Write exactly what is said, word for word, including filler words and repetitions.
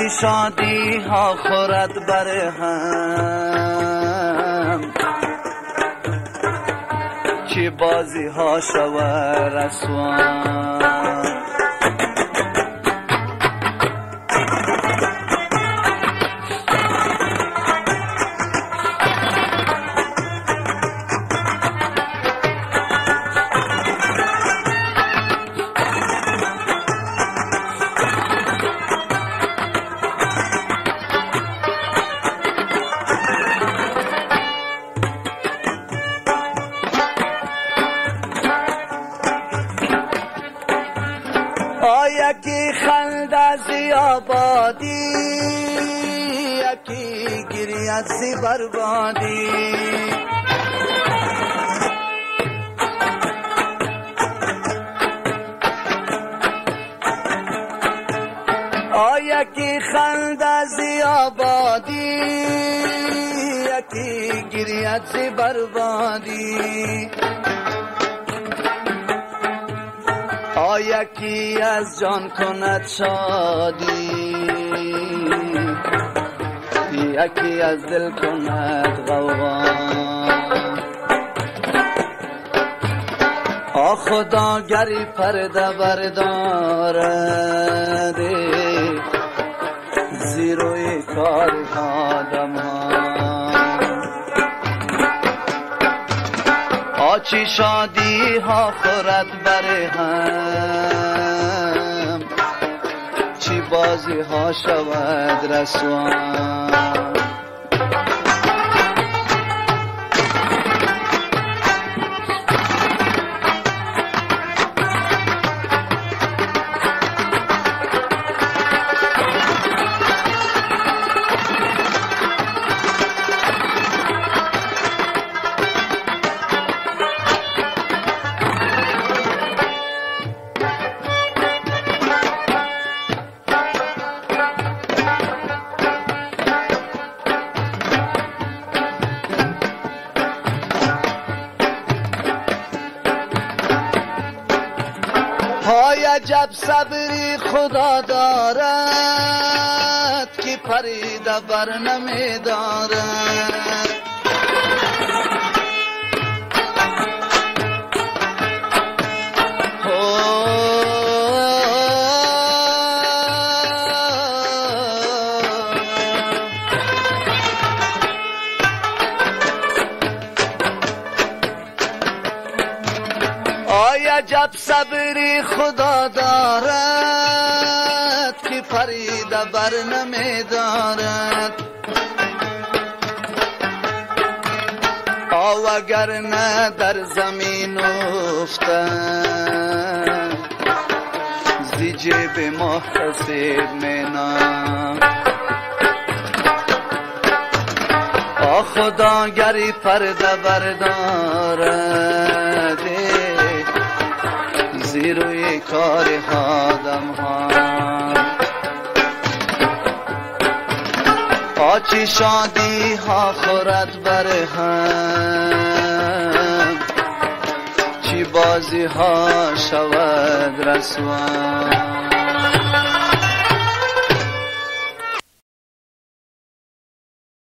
چی شادی ها خورد بر هم، چی بازی ها شود رسوا. یکی خنده زی آبادی، یکی گریت زی بربادی. آ یکی خنده زی آبادی، یکی گریت زی بربادی. آ یکی از جان کند شادی، یکی از دل کند غوغا. آ خدا گری پرده بردارد زیروی کار آدم ها. آ چی شادی ها خورد بر هم، چی بازی ها شود رسوا. های عجب صبری خدا دارد که پریده بر نمی دارد. آی عجب صبری خدا دارد که فریده بر نمی دارد. آو اگر نه در زمین افتد زی جیب محتسب منام. آ خدا گری پرده بردارد زیروی کار آدم ها. آ چی شادی ها خورد بر هم، چی بازی ها شود رسوا.